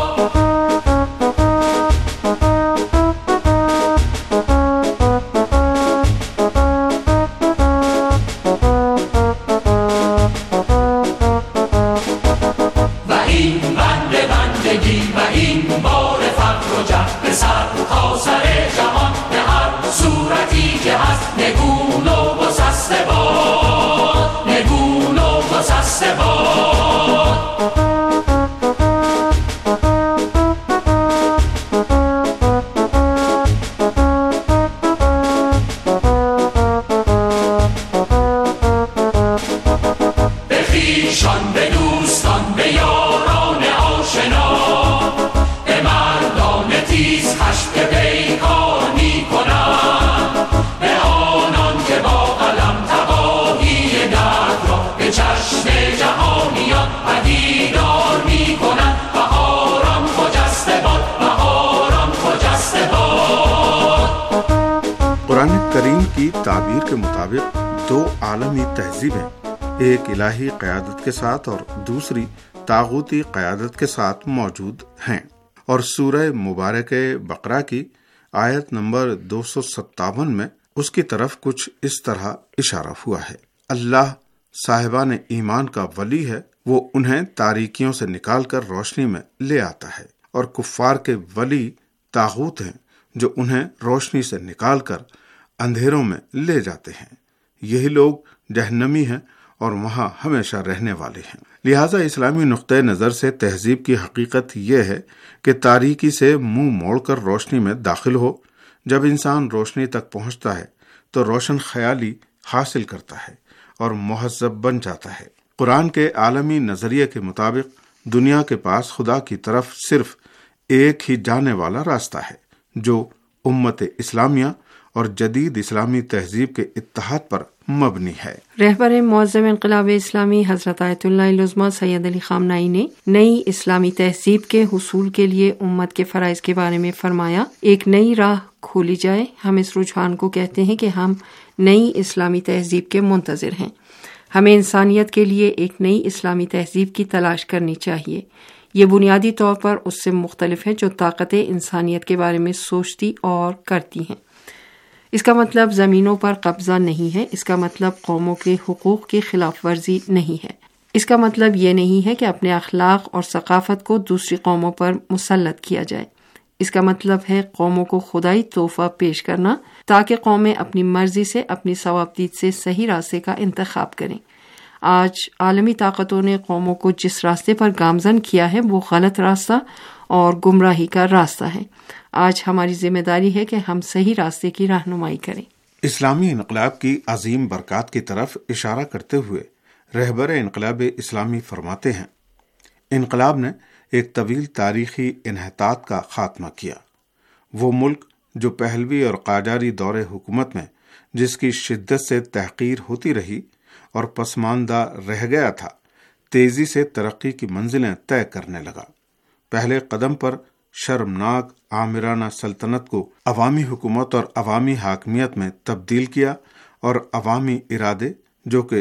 و این بنده بندگی و این بار فقر و جهل به سر تا سر جهان، به هر صورتی که هست نگون و گسسته باد، نگون و گسسته باد. به خویشان، به دوستان، به یاران آشنا، به مردان تیز خشم که پیکار می کنند، به آنان که با قلم تباهی درد را به چشم جهانیان پدیدار می کنند. بهاران خجسته باد، بهاران خجسته باد. قرآن کریم کی تعبیر کے مطابق دو عالمی تہذیبیں، ایک الہی قیادت کے ساتھ اور دوسری طاغوتی قیادت کے ساتھ موجود ہیں، اور سورہ مبارکہ بقرہ کی آیت نمبر 257 میں اس کی طرف کچھ اس طرح اشارہ ہوا ہے: اللہ صاحبان ایمان کا ولی ہے، وہ انہیں تاریکیوں سے نکال کر روشنی میں لے آتا ہے، اور کفار کے ولی طاغوت ہیں جو انہیں روشنی سے نکال کر اندھیروں میں لے جاتے ہیں، یہی لوگ جہنمی ہیں اور وہاں ہمیشہ رہنے والے ہیں۔ لہٰذا اسلامی نقطۂ نظر سے تہذیب کی حقیقت یہ ہے کہ تاریکی سے منہ موڑ کر روشنی میں داخل ہو۔ جب انسان روشنی تک پہنچتا ہے تو روشن خیالی حاصل کرتا ہے اور مہذب بن جاتا ہے۔ قرآن کے عالمی نظریے کے مطابق دنیا کے پاس خدا کی طرف صرف ایک ہی جانے والا راستہ ہے، جو امت اسلامیہ اور جدید اسلامی تہذیب کے اتحاد پر مبنی ہے۔ رہبر معظم انقلاب اسلامی حضرت آیت اللہ العظمیٰ سید علی خامنہئی نے نئی اسلامی تہذیب کے حصول کے لیے امت کے فرائض کے بارے میں فرمایا: ایک نئی راہ کھولی جائے۔ ہم اس رجحان کو کہتے ہیں کہ ہم نئی اسلامی تہذیب کے منتظر ہیں۔ ہمیں انسانیت کے لیے ایک نئی اسلامی تہذیب کی تلاش کرنی چاہیے۔ یہ بنیادی طور پر اس سے مختلف ہے جو طاقت انسانیت کے بارے میں سوچتی اور کرتی ہیں۔ اس کا مطلب زمینوں پر قبضہ نہیں ہے، اس کا مطلب قوموں کے حقوق کی خلاف ورزی نہیں ہے، اس کا مطلب یہ نہیں ہے کہ اپنے اخلاق اور ثقافت کو دوسری قوموں پر مسلط کیا جائے، اس کا مطلب ہے قوموں کو خدائی تحفہ پیش کرنا تاکہ قومیں اپنی مرضی سے اپنی ثوابدید سے صحیح راستے کا انتخاب کریں۔ آج عالمی طاقتوں نے قوموں کو جس راستے پر گامزن کیا ہے وہ غلط راستہ اور گمراہی کا راستہ ہے۔ آج ہماری ذمہ داری ہے کہ ہم صحیح راستے کی رہنمائی کریں۔ اسلامی انقلاب کی عظیم برکات کی طرف اشارہ کرتے ہوئے رہبر انقلاب اسلامی فرماتے ہیں: انقلاب نے ایک طویل تاریخی انحطاط کا خاتمہ کیا۔ وہ ملک جو پہلوی اور قاجاری دور حکومت میں جس کی شدت سے تحقیر ہوتی رہی اور پسماندہ رہ گیا تھا، تیزی سے ترقی کی منزلیں طے کرنے لگا۔ پہلے قدم پر شرمناک آمرانہ سلطنت کو عوامی حکومت اور عوامی حاکمیت میں تبدیل کیا، اور عوامی ارادے جو کہ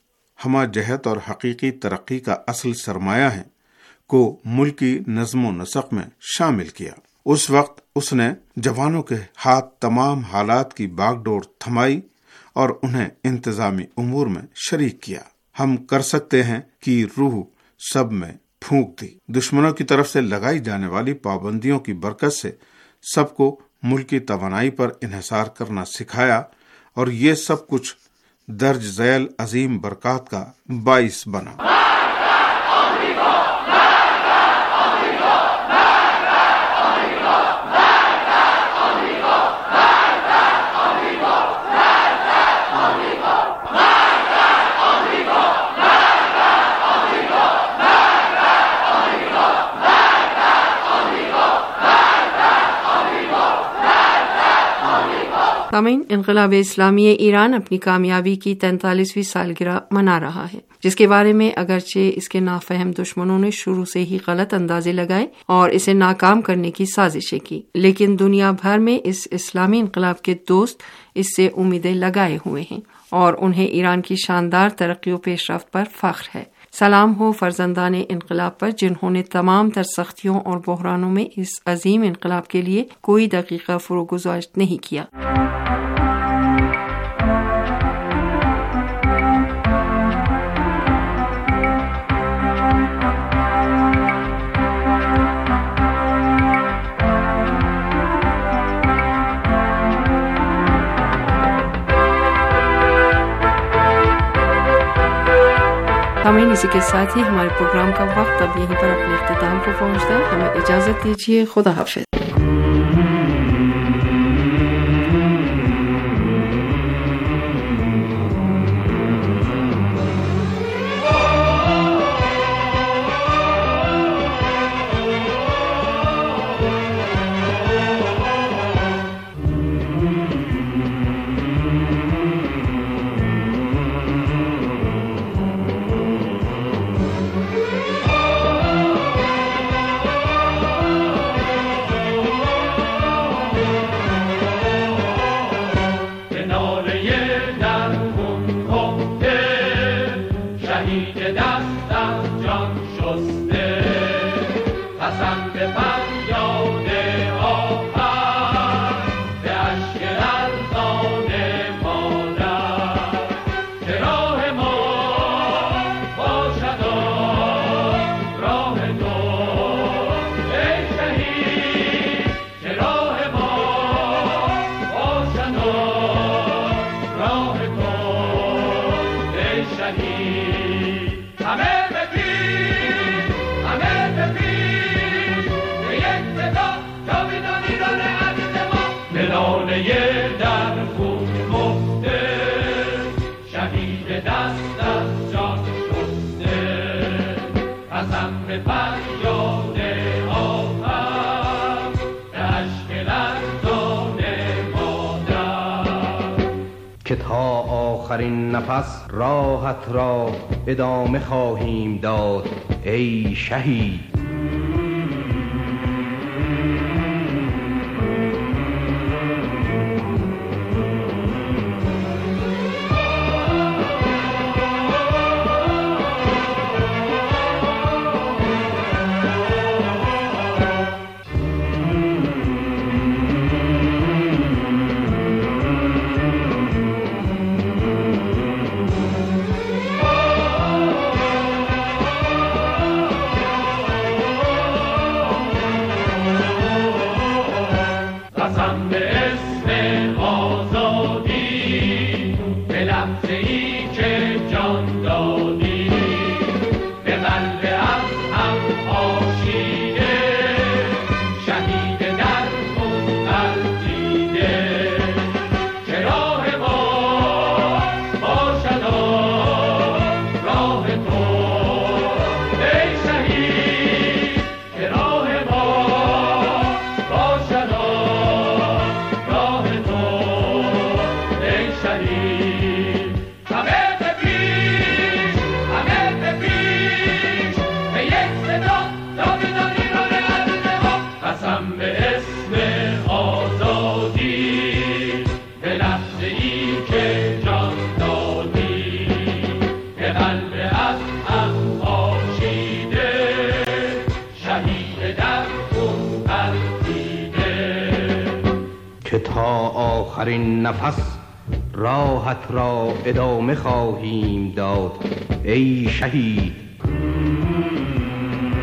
ہمہ جہت اور حقیقی ترقی کا اصل سرمایہ ہیں کو ملکی نظم و نسق میں شامل کیا۔ اس وقت اس نے جوانوں کے ہاتھ تمام حالات کی باغ ڈور تھمائی اور انہیں انتظامی امور میں شریک کیا۔ ہم کر سکتے ہیں کہ روح سب میں फूंक दी। दुश्मनों की तरफ से लगाई जाने वाली पाबंदियों की बरकत से सबको मुल्क की तवानाई पर इन्हिसार करना सिखाया और ये सब कुछ दर्ज ज़ैल अजीम बरकत का बाइस बना। सामीन, इनकलाब इस्लामी ईरान अपनी कामयाबी की 43वीं सालगिरह मना रहा है, जिसके बारे में अगरचे इसके नाफहम दुश्मनों ने शुरू से ही गलत अंदाजे लगाए और इसे नाकाम करने की साजिशें की, लेकिन दुनिया भर में इस इस्लामी इनकलाब के दोस्त इससे उम्मीदें लगाए हुए हैं और उन्हें ईरान की शानदार तरक्की और पेशरफ्त पर फख्र है। सलाम हो फर्जंदान इनकलाब पर, जिन्होंने तमाम तर सख्तियों और बहरानों में इस अजीम इनकलाब के लिए कोई दकीका फुरोगुज़ार नहीं किया। हमें इसी के साथ ही हमारे प्रोग्राम का वक्त अब यहीं पर अपने इख्तिताम को पहुंचता है। हमें इजाजत दीजिए। खुदा हाफिज। که تا آخرین نفس راحت را ادامه خواهیم داد ای شهید. که تا آخرین نفس راحت را ادامه خواهیم داد ای شهید.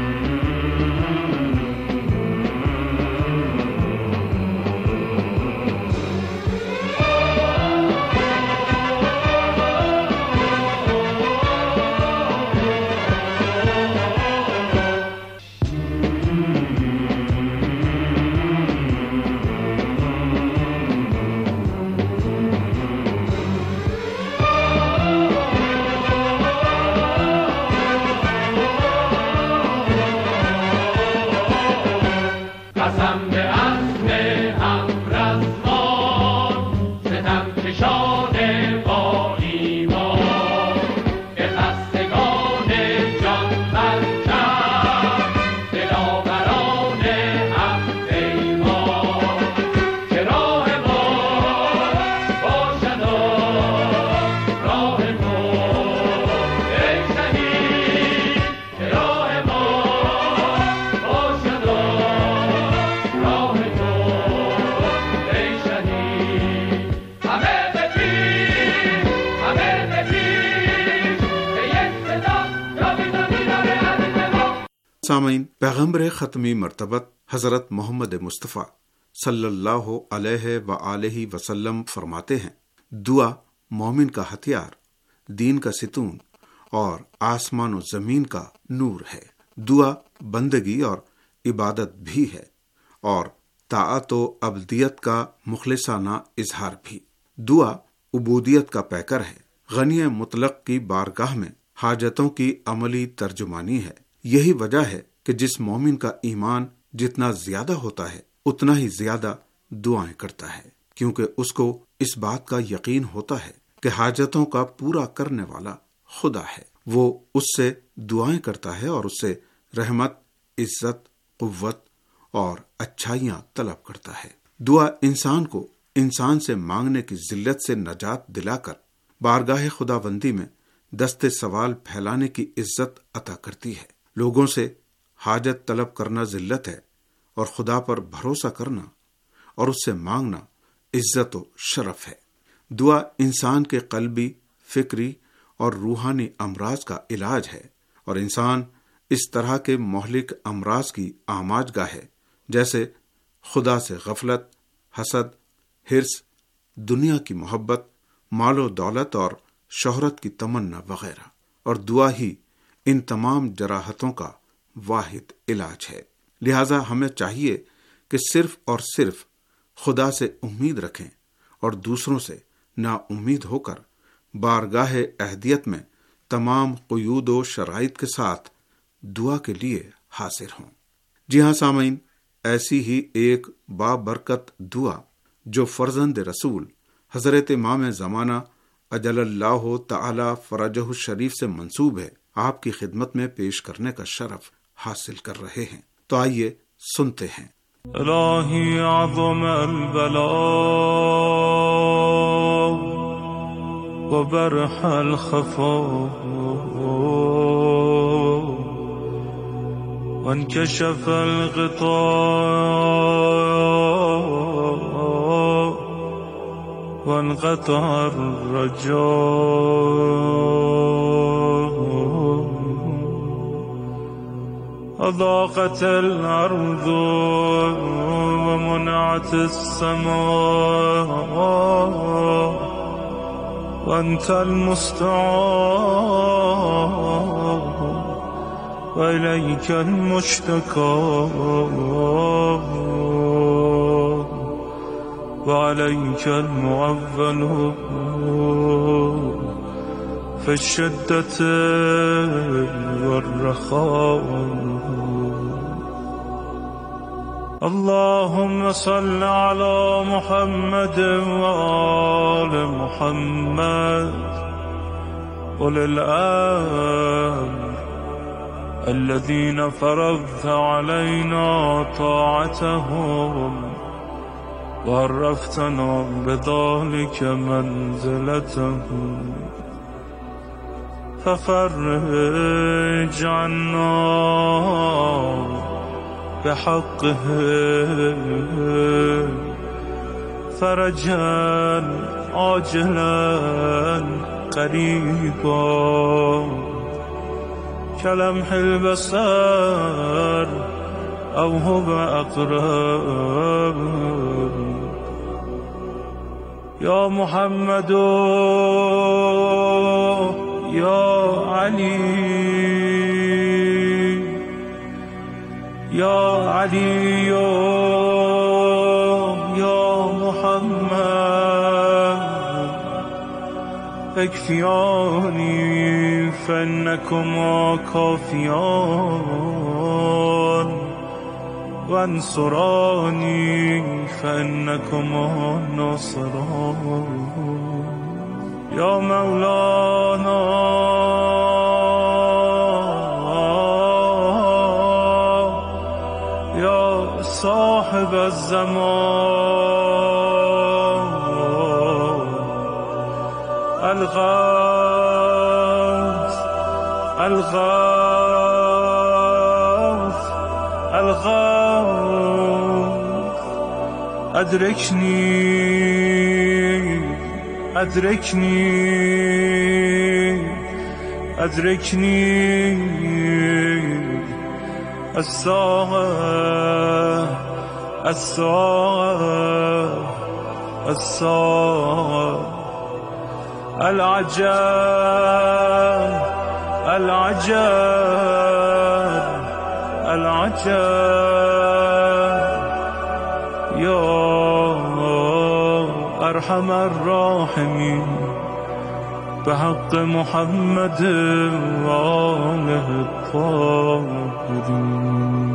पैगंबर ख़त्मी मर्तबत हज़रत मोहम्मद मुस्तफ़ा सल्लल्लाहु अलैहि व आलिहि वसल्लम फरमाते हैं, दुआ मोमिन का हथियार, दीन का सितून और आसमान और ज़मीन का नूर है। दुआ बंदगी और इबादत भी है और ताअत व अब्दियत का मुखलिसाना इजहार भी। दुआ उबूदियत का पैकर है, गनी मुतलक की बारगाह में हाजतों की अमली तर्जुमानी है। यही वजह है कि जिस मोमिन का ईमान जितना ज्यादा होता है उतना ही ज्यादा दुआएं करता है, क्योंकि उसको इस बात का यकीन होता है कि हाजतों का पूरा करने वाला खुदा है। वो उससे दुआएं करता है और उससे रहमत, इज्जत, कुव्वत और अच्छाइयां तलब करता है। दुआ इंसान को इंसान से मांगने की जिल्लत से नजात दिलाकर बारगाह खुदाबंदी में दस्ते सवाल फैलाने की इज्जत अता करती है। लोगों से हाजत तलब करना जिल्लत है और खुदा पर भरोसा करना और उससे मांगना इज्जत व शरफ है। दुआ इंसान के कल्बी, फिक्री और रूहानी अमराज का इलाज है और इंसान इस तरह के मोहलिक अमराज की आमाजगाह है जैसे खुदा से गफलत, हसद, हिर्स, दुनिया की मोहब्बत, मालो दौलत और शोहरत की तमन्ना वगैरह। और दुआ ही इन तमाम जराहतों का वाहिद इलाज है। लिहाजा हमें चाहिए कि सिर्फ और सिर्फ खुदा से उम्मीद रखें और दूसरों से ना उम्मीद होकर बारगाह अहदियत में तमाम क़ुयूद व शराइत के साथ दुआ के लिए हाजिर हों। जी हाँ सामीन, ऐसी ही एक बाबरकत दुआ जो फर्जंद रसूल हजरत इमाम ज़माना अजलल्लाहु तआला फरजहु शरीफ से मंसूब है, आपकी खिदमत में पेश करने का शरफ हासिल कर रहे हैं। तो आइए सुनते हैं। इलाही आज़म अल-बला व बरह अल-खफा व इनकशफ अल-ग़िता व इनक़ता अर-रजा أضاقت الأرض ومنعت السماء وأنت المستعان وإليك المشتكى وعليك المعول في الشدة والرخاء اللهم صل على محمد وآل محمد أولي الأمر الذين فرضت علينا طاعتهم وعرفتنا بذلك منزلتهم ففرج عنا بحقه فرجا عاجلا قريبا كلمح البصر أو هو أقرب يا محمد يا علي يا علي يا محمد اكفياني فإنكما كافيان وانصراني فإنكما ناصران يا مولانا يا صاحب الزمان الغوث الغوث الغوث أدركني أدركني أدركني الساعة الساعة الساعة العجب العجب العجب يا أرحم الراحمين بحق محمد وآله الطاهرين.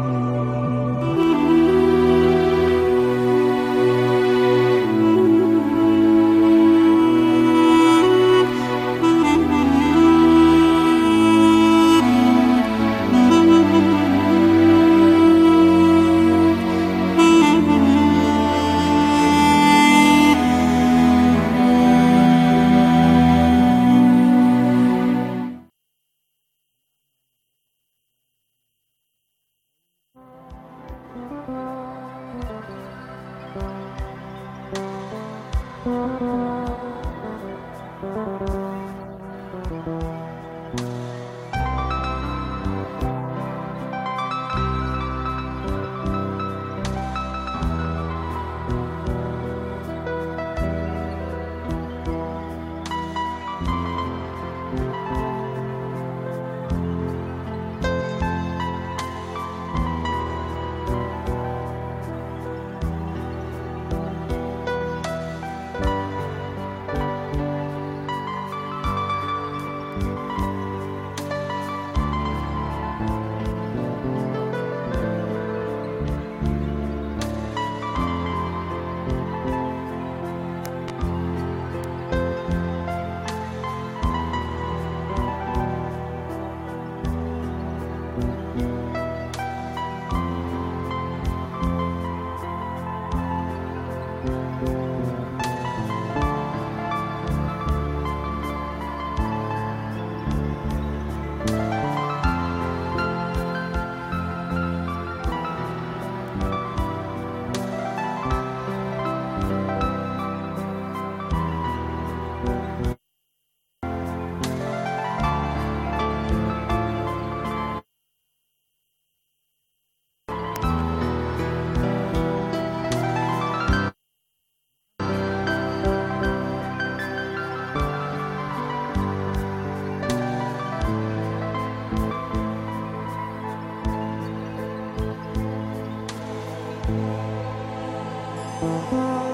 Thank you.